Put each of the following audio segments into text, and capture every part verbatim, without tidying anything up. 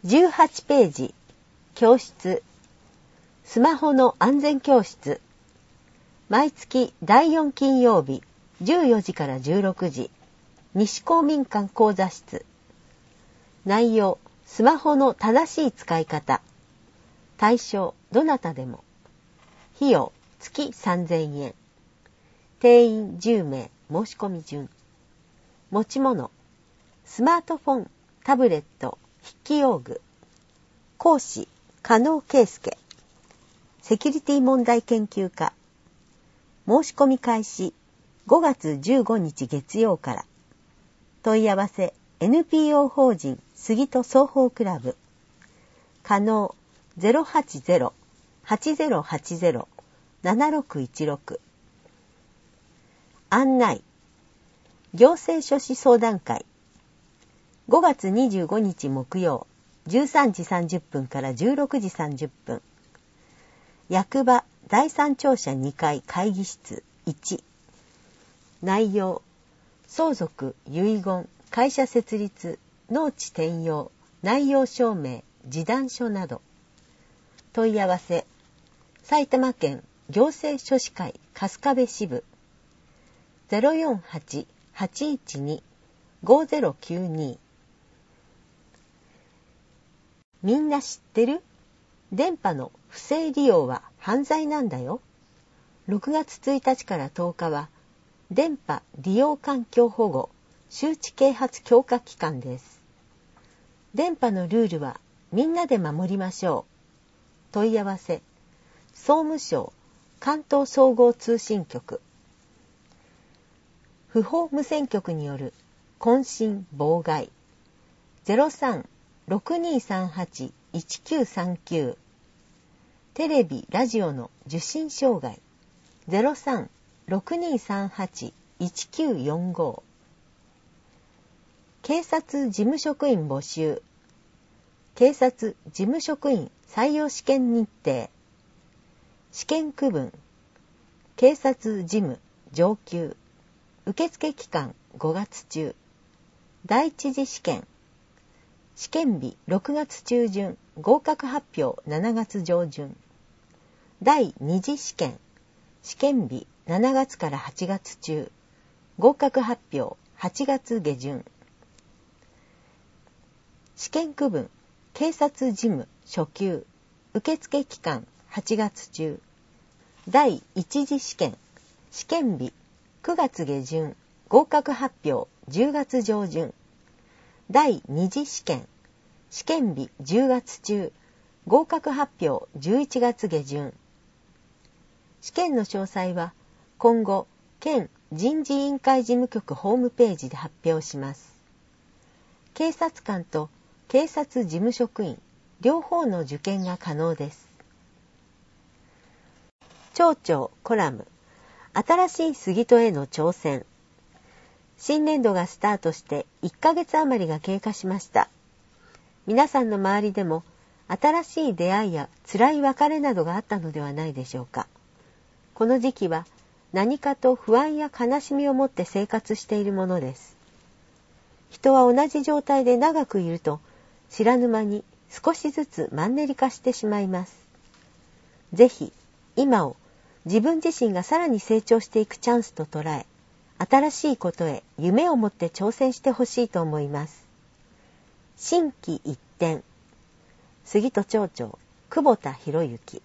じゅうはちページ、教室、スマホの安全教室。毎月だいよん金曜日、じゅうよじからじゅうろくじ、西公民館講座室。内容、スマホの正しい使い方。対象、どなたでも。費用、月さんぜんえん。定員じゅうめい、申し込み順。持ち物、スマートフォン、タブレット、筆記用具。講師、加納圭介。セキュリティ問題研究家。申し込み開始、ごがつじゅうごにち月曜から。問い合わせ、エヌピーオー 法人杉戸双方クラブ。加納 ゼロはちゼロ はちゼロはちゼロ ななろくいちろく。案内、行政書士相談会。ごがつにじゅうごにち木曜、じゅうさんじさんじゅっぷんからじゅうろくじさんじゅっぷん。役場だいさん庁舎にかい会議室いち。内容、相続、遺言、会社設立、農地転用、内容証明、示談書など。問い合わせ、埼玉県行政書士会春日部支部 ゼロよんはち はちいちに ごゼロきゅうに。みんな知ってる？電波の不正利用は犯罪なんだよ。ろくがつついたちからとおかは電波利用環境保護周知啓発強化期間です。電波のルールはみんなで守りましょう。問い合わせ、総務省関東総合通信局。不法無線局による混信妨害 ゼロさん ろくにさんはち いちきゅうさんきゅう。テレビラジオの受信障害 ゼロさん ろくにさんはち いちきゅうよんご。警察事務職員募集。警察事務職員採用試験日程。試験区分、警察事務上級。受付期間ごがつちゅう。第一次試験。試験日ろくがつちゅうじゅん、合格発表しちがつじょうじゅん。第二次試験。試験日しちがつからはちがつちゅう。合格発表はちがつげじゅん。試験区分、警察事務初級。受付期間はちがつちゅう。第一次試験。試験日くがつげじゅん。合格発表じゅうがつじょうじゅん。第二次試験。試験日じゅうがつちゅう。合格発表じゅういちがつげじゅん。試験の詳細は今後県人事委員会事務局ホームページで発表します。警察官と警察事務職員両方の受験が可能です。町長コラム、新しい杉戸への挑戦。新年度がスタートしていっかげつ余りが経過しました。皆さんの周りでも新しい出会いや辛い別れなどがあったのではないでしょうか。この時期は何かと不安や悲しみを持って生活しているものです。人は同じ状態で長くいると知らぬ間に少しずつマンネリ化してしまいます。ぜひ今を自分自身がさらに成長していくチャンスと捉え、新しいことへ夢を持って挑戦してほしいと思います。心機一転。杉戸町長久保田博之。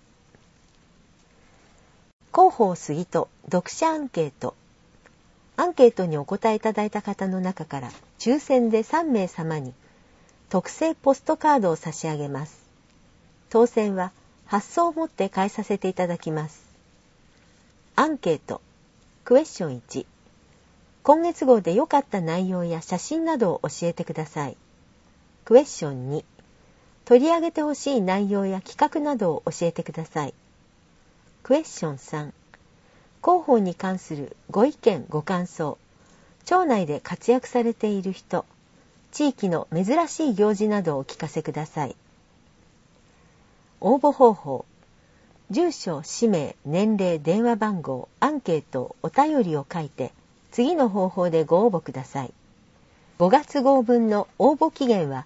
広報杉戸読者アンケート。アンケートにお答えいただいた方の中から抽選でさんめいさまに特製ポストカードを差し上げます。当選は発送をもって返させていただきます。アンケートクエスチョンいち。今月号で良かった内容や写真などを教えてください。クエスチョンに。取り上げてほしい内容や企画などを教えてください。クエスチョンさん。広報に関するご意見ご感想。町内で活躍されている人、地域の珍しい行事などをお聞かせください。応募方法。住所、氏名、年齢、電話番号、アンケート、お便りを書いて、次の方法でご応募ください。ごがつ号分の応募期限は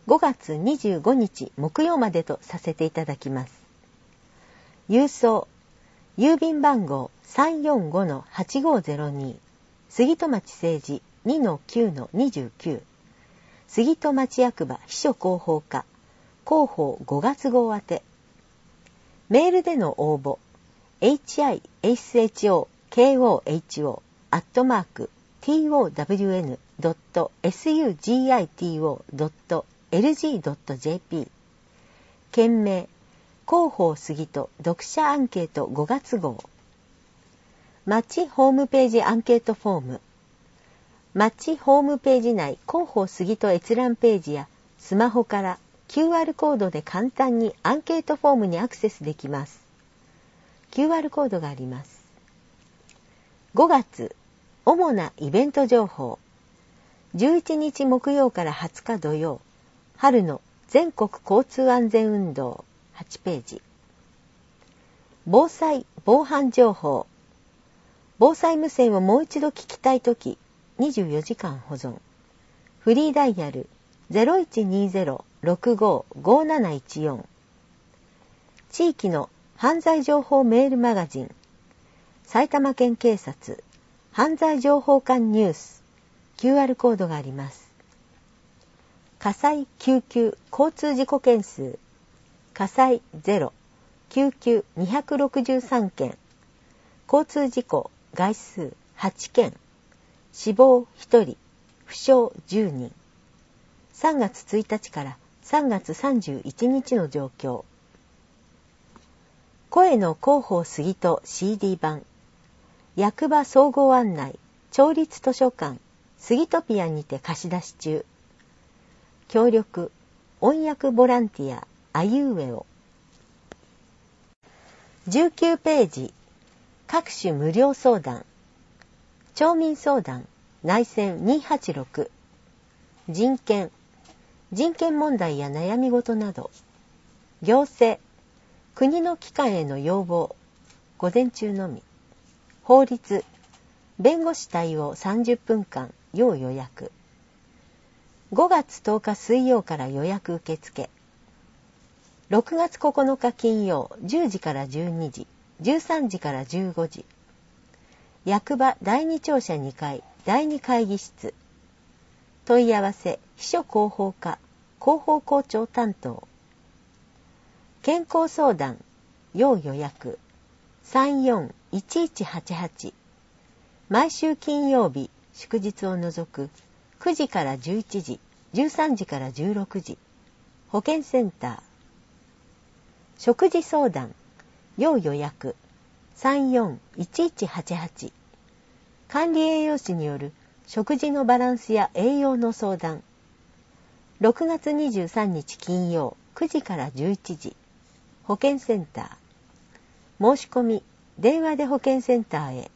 ごがつにじゅうごにち木曜までとさせていただきます。郵送郵便番号 さんよんごのはちごゼロに 杉戸町政治 にのきゅうのにじゅうきゅう杉戸町役場秘書広報課広報ごがつ号宛て。メールでの応募 エイチアイエイエイチオーケーオーエイチオー アットマーク ティーオーダブリューエヌドットエスユージーアイティーオードットエルジードットジェーピー 件名広報杉戸読者アンケートごがつ号。町ホームページアンケートフォーム。町ホームページ内広報杉戸閲覧ページやスマホから キューアール コードで簡単にアンケートフォームにアクセスできます。キューアール コードがあります。ごがつ主なイベント情報。じゅういちにち木曜からはつか土曜春の全国交通安全運動はちページ。防災防犯情報。防災無線をもう一度聞きたいときにじゅうよじかん保存。フリーダイヤル ゼロいちにゼロ ろくご ごなないちよん。地域の犯罪情報メールマガジン。埼玉県警察犯罪情報館ニュース。キューアール コードがあります。火災救急交通事故件数。火災ゼロ、救急にひゃくろくじゅうさんけん、交通事故害数はちけん、死亡ひとり、負傷じゅうにん。さんがつついたちからさんがつさんじゅういちにちの状況。声の広報杉戸 シーディー 版。役場総合案内、町立図書館、杉戸ピアにて貸し出し中。協力、音訳ボランティア、あいうえお。じゅうきゅうページ、各種無料相談。町民相談、内線にはちろく。人権、人権問題や悩み事など。行政、国の機関への要望、午前中のみ。法律、弁護士対応さんじゅっぷんかん、要予約。ごがつとおか水曜から予約受付。ろくがつここのか金曜じゅうじからじゅうにじ、じゅうさんじからじゅうごじ。役場だいに庁舎にかいだいに会議室。問い合わせ秘書広報課広報校長担当。健康相談要予約 さんよんいちいちはちはち。毎週金曜日祝日を除くくじからじゅういちじ、じゅうさんじからじゅうろくじ。保健センター。食事相談要予約 さんよんいちいちはちはち。管理栄養士による食事のバランスや栄養の相談。ろくがつにじゅうさんにち金曜くじからじゅういちじ。保健センター。申し込み電話で保健センターへ。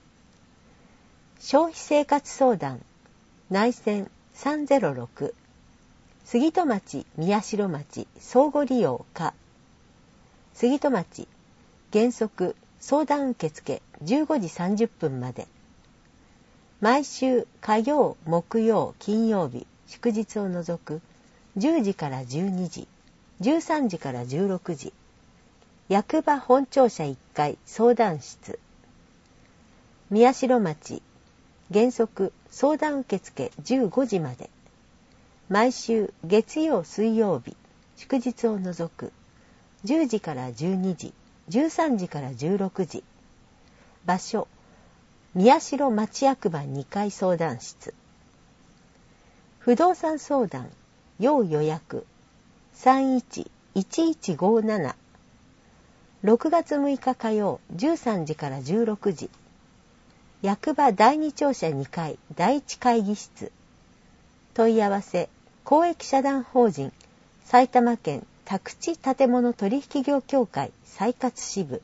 消費生活相談内線さんぜろろく。杉戸町宮代町相互利用課。杉戸町原則相談受付じゅうごじさんじゅっぷんまで。毎週火曜木曜金曜日祝日を除くじゅうじからじゅうにじ、じゅうさんじからじゅうろくじ。役場本庁舎いっかい相談室。宮代町原則相談受付じゅうごじまで。毎週月曜水曜日祝日を除くじゅうじからじゅうにじ、じゅうさんじからじゅうろくじ。場所宮代町役場にかい相談室。不動産相談要予約 さんいちいちいちごなな。ろくがつむいか火曜じゅうさんじからじゅうろくじ。役場だいに庁舎にかいだいいち会議室。問い合わせ公益社団法人埼玉県宅地建物取引業協会再活支部。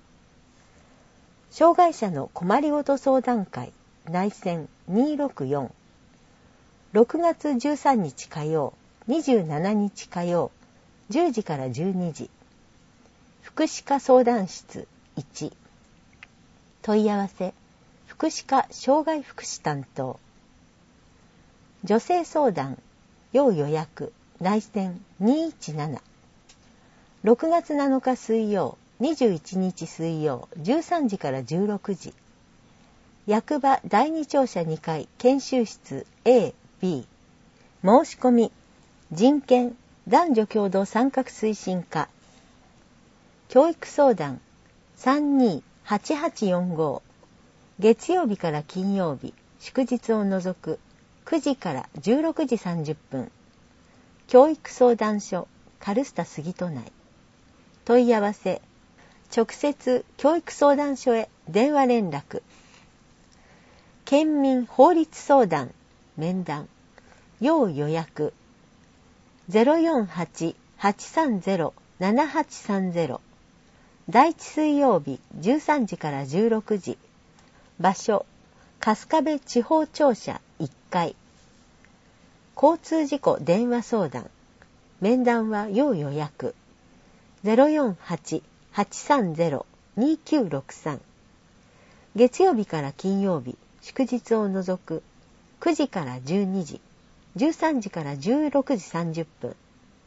障害者の困りごと相談会内線にろくよん。ろくがつじゅうさんにち火曜にじゅうしちにち火曜じゅうじからじゅうにじ。福祉課相談室いち。問い合わせ福祉課障害福祉担当。女性相談要予約来戦にいちなな。ろくがつなのか水曜、にじゅういちにち水曜、じゅうさんじからじゅうろくじ。役場だいに庁舎にかい研修室 A、B。申し込み、人権、男女共同参画推進課。教育相談 さんにーはちはちよんご。月曜日から金曜日、祝日を除くくじからじゅうろくじさんじゅっぷん。教育相談所カルスタ杉戸内。問い合わせ、直接教育相談所へ電話連絡。県民法律相談、面談、要予約。ゼロよんはち はちさんゼロ ななはちさんゼロ。第一水曜日じゅうさんじからじゅうろくじ。場所、春日部地方庁舎いっかい。交通事故電話相談。面談は要予約。ゼロよんはち はちさんゼロ にきゅうろくさん。月曜日から金曜日、祝日を除くくじからじゅうにじ、じゅうさんじからじゅうろくじさんじゅっぷん。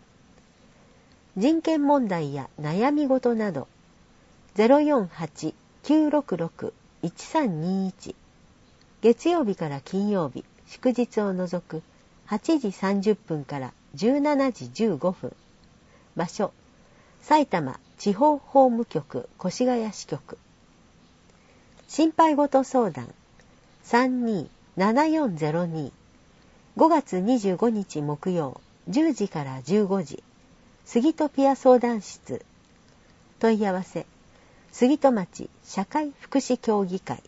人権問題や悩み事など、ゼロよんはち きゅうろくろく いちさんにいち。月曜日から金曜日、祝日を除くはちじさんじゅっぷんからじゅうしちじじゅうごふん。場所、埼玉地方法務局越谷支局。心配事相談 さんにーななよんゼロに。ごがつにじゅうごにち木曜じゅうじからじゅうごじ。杉戸ピア相談室。問い合わせ、杉戸町社会福祉協議会。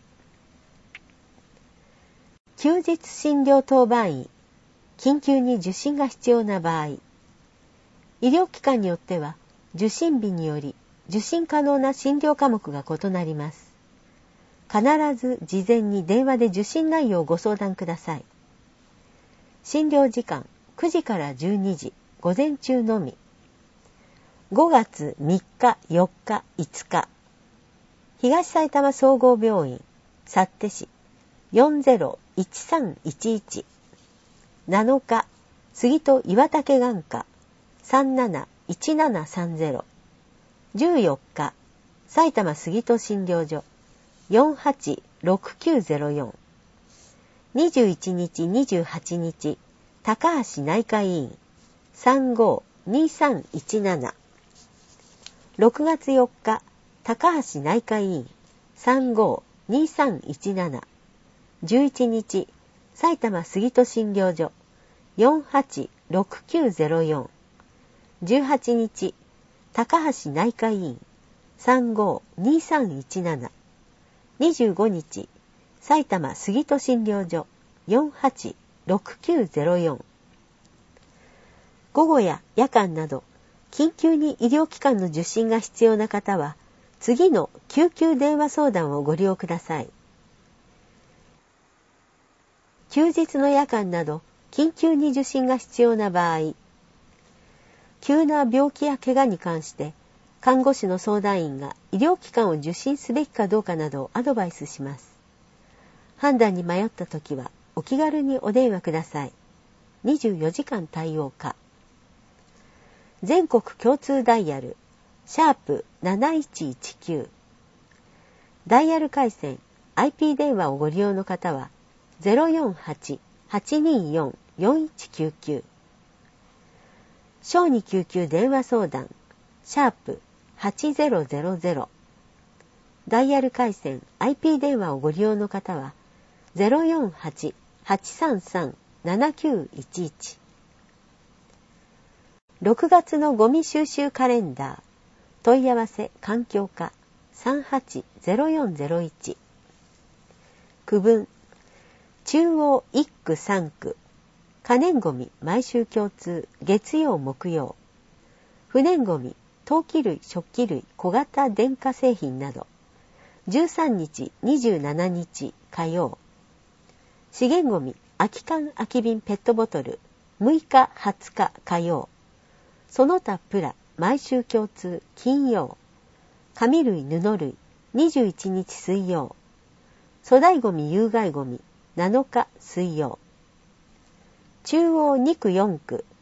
休日診療当番医、緊急に受診が必要な場合、医療機関によっては受診日により受診可能な診療科目が異なります。必ず事前に電話で受診内容をご相談ください。診療時間くじからじゅうにじ、午前中のみ。ごがつみっか、よっか、いつか。東埼玉総合病院、幸手市よんゼロいちさんいちいち。なのか、杉戸岩竹眼科さんなないちななさんゼロ。じゅうよっか、埼玉杉戸診療所よんはちろくきゅうゼロよん。にじゅういちにちにじゅうはちにち、高橋内科医院さんごーにさんいちなな。ろくがつよっか、高橋内科医院さんごーにさんいちなな。じゅういちにち、埼玉杉戸診療所よんはちろくきゅうゼロよん。じゅうはちにち、高橋内科医院さんごーにさんいちなな。にじゅうごにち、埼玉杉戸診療所よんはちろくきゅうゼロよん。午後や夜間など緊急に医療機関の受診が必要な方は、次の救急電話相談をご利用ください。休日の夜間など緊急に受診が必要な場合、急な病気や怪我に関して看護師の相談員が医療機関を受診すべきかどうかなどをアドバイスします。判断に迷ったときはお気軽にお電話ください。にじゅうよじかん対応可。全国共通ダイヤルシャープなないちいちきゅう。ダイヤル回線 アイピー 電話をご利用の方は ゼロよんはち はちにーよん よんいちきゅうきゅう。小児救急電話相談シャープはちゼロゼロゼロ。ダイヤル回線 アイピー 電話をご利用の方は ゼロよんはち はちさんさん ななきゅういちいち。ろくがつのゴミ収集カレンダー問い合わせ環境課さんはちゼロよんゼロいち。区分中央いっくさんく可燃ごみ毎週共通月曜木曜。不燃ごみ陶器類食器類小型電化製品などじゅうさんにちにじゅうしちにち火曜。資源ごみ空き缶空き瓶ペットボトルむいかはつか火曜。その他プラ毎週共通金曜。紙類布類にじゅういちにち水曜。粗大ごみ有害ごみなのか水曜。中央にくよんく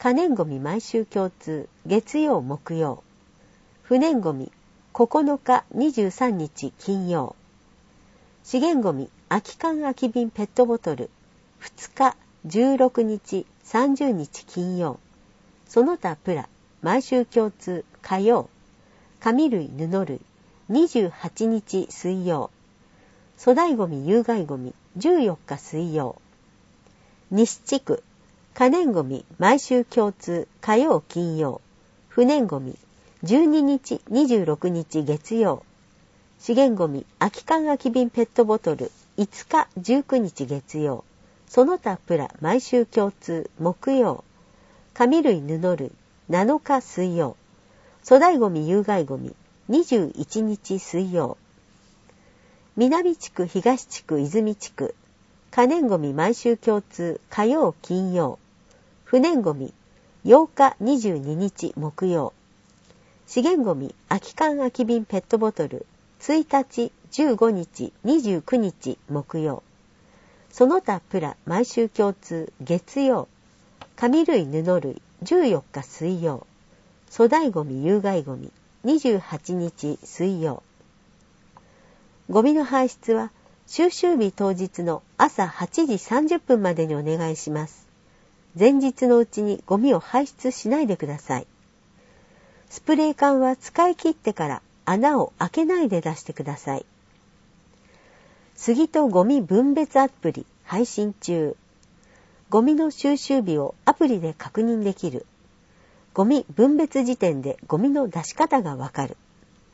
可燃ごみ毎週共通、月曜木曜。不燃ごみここのかにじゅうさんにち金曜。資源ごみ空き缶空き瓶ペットボトルふつかじゅうろくにちさんじゅうにち金曜。その他プラ毎週共通火曜。紙類布類にじゅうはちにち水曜。粗大ごみ有害ごみじゅうよっか水曜。西地区可燃ごみ毎週共通火曜金曜。不燃ごみじゅうににちにじゅうろくにち月曜。資源ごみ空き缶空き瓶ペットボトルいつかじゅうくにち月曜。その他プラ毎週共通木曜。紙類布類なのか水曜。粗大ごみ有害ごみにじゅういちにち水曜。南地区東地区泉地区可燃ごみ毎週共通火曜金曜。不燃ごみようかにじゅうににち木曜。資源ごみ空き缶空き瓶ペットボトルついたちじゅうごにちにじゅうくにち木曜。その他プラ毎週共通月曜。紙類布類じゅうよっか水曜。粗大ごみ有害ごみにじゅうはちにち水曜。ゴミの排出は収集日当日の朝はちじさんじゅっぷんまでにお願いします。前日のうちにゴミを排出しないでください。スプレー缶は使い切ってから穴を開けないで出してください。杉とゴミ分別アプリ配信中。ゴミの収集日をアプリで確認できる。ゴミ分別時点でゴミの出し方がわかる。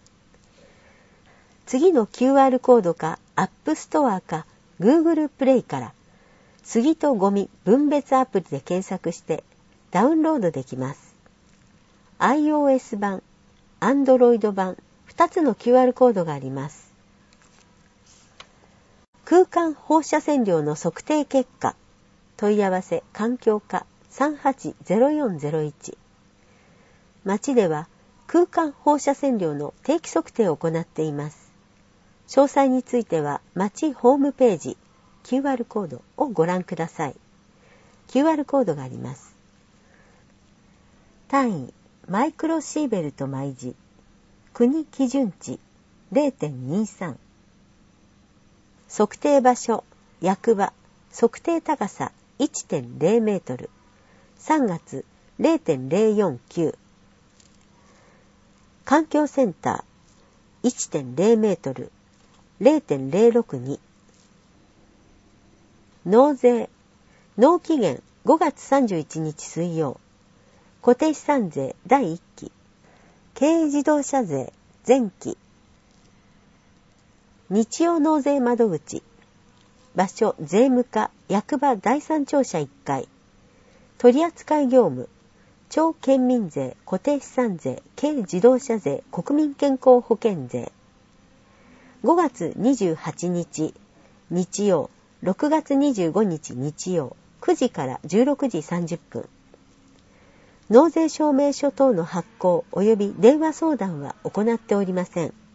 次の キューアール コードか App Store か Google プレイから杉とゴミ分別アプリで検索してダウンロードできます。iOS 版、Android 版ふたつの キューアール コードがあります。空間放射線量の測定結果、問い合わせ環境課 さんはちゼロよんゼロいち。町では空間放射線量の定期測定を行っています。詳細については町ホームページ キューアール コードをご覧ください。キューアール コードがあります。単位マイクロシーベルト毎時国基準値 れいてんにさん。測定場所役場測定高さ いってんれいメートルさんがつ れいてんれいよんきゅう。環境センター いってんれいメートル れいてんれいろくに。納税納期限ごがつさんじゅういちにち水曜。固定資産税だいいっき。軽自動車税前期。日曜納税窓口。場所税務課役場だいさん庁舎いっかい。取扱業務町県民税固定資産税軽自動車税国民健康保険税。ごがつにじゅうはちにち日曜、ろくがつにじゅうごにち日曜くじからじゅうろくじさんじゅっぷん。納税証明書等の発行及び電話相談は行っておりません。